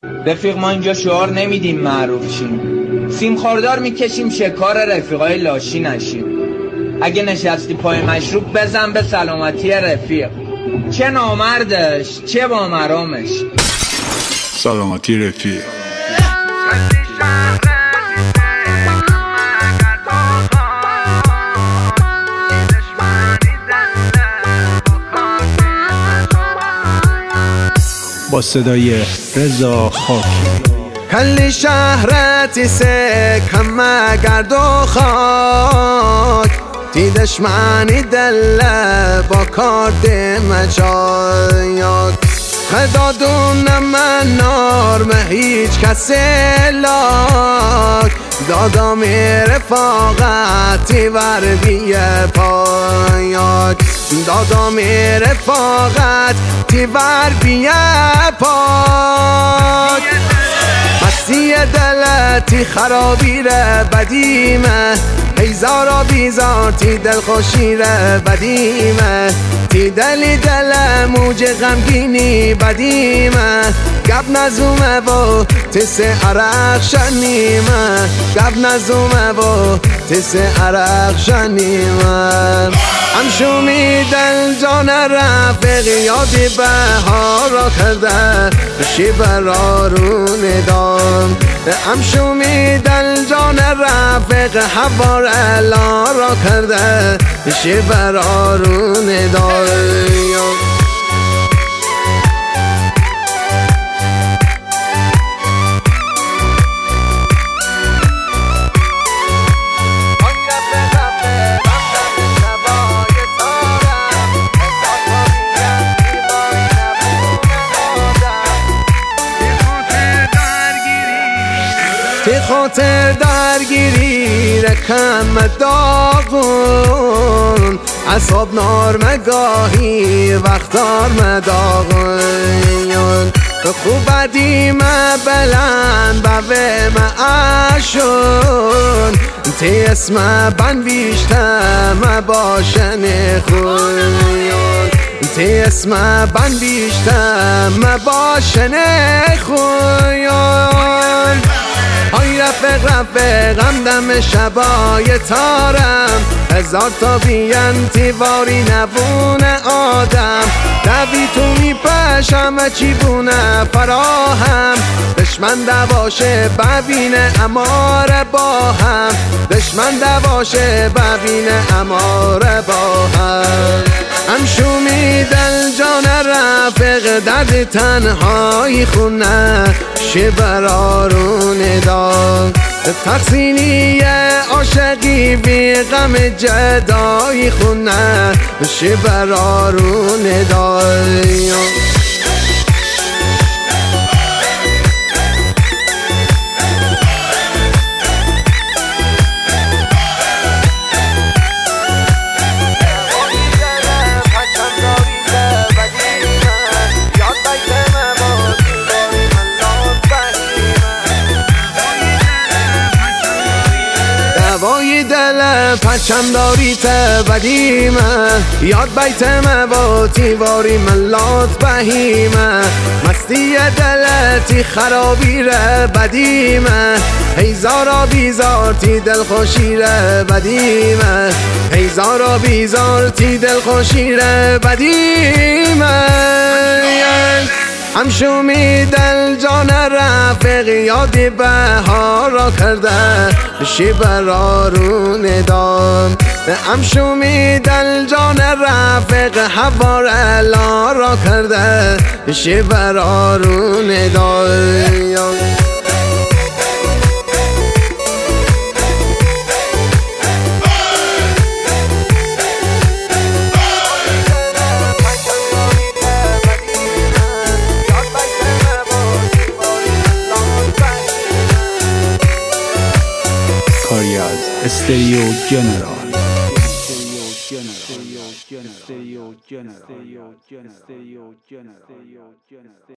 رفیق ما اینجا شعار نمیدیم معروف شیم، سیم خاردار میکشیم شکار رفیقای لاشی نشیم. اگه نشستی پای مشروب بزن به سلامتی رفیق، چه نامردش چه با مرامش. سلامتی رفیق. با صدای رضا خاکی. کلی شهرتی سکم گرد و خاک، تی دشمنی دل با کارت مجایات. خدا دونه من نارم هیچ کسی لاک، دادا میره فاقتی وردی پایاک. دادا میره فاقتی وردی پاک. مستی دلتی خرابی ره بدیمه، هیزارا بیزار تی دل خوشی ره بدیمه. تی دلی دل موج غمگینی بدیمه، گب نزومه و تس عرق شنیمه. گب نزومه و تس عرق شنیمه. همشومی دل جان رفیق یادی بهار را کرده، بشی برارون دام. همشومی دل جان رفیق حوار الا را کرده، بشی برارون دام. تی خاطر درگیری رکم داغون، اصاب نارمگاهی وقتار مداغون. خوب بدیم بلند بوه معشون، تی اسم بند بیشتم باشن خون. تی اسم بند بیشتم باشن خون. های رفیقم دم شبای تارم، هزار تا بیان تیواری نبونه آدم. دوی تو میپشم چی بونه فراهم، دشمن دواشه ببینه اماره با هم. دشمن دواشه ببینه اماره با هم. همشومی دل جان رفیق درد تنهایی خونه، شی برارون داد. تقسینی عاشقی بی غم جدایی خونه، شی برارون داد. وای دل پرچمداری بدیمه، یاد بیت و تیواری ملات بهیمه. مستی دلتی خرابی ره بدیمه، هیزارا بیزار تی دل خوشی ره بدیمه. هیزارا بیزار تی دل خوشی ره بدیمه. همشومی دل جان رفیق یادی بهار را کرده، بشی برارون دام. همشومی دل جان رفیق حوار الا را کرده، بشی برارون دام. کاری از استریو جنرال.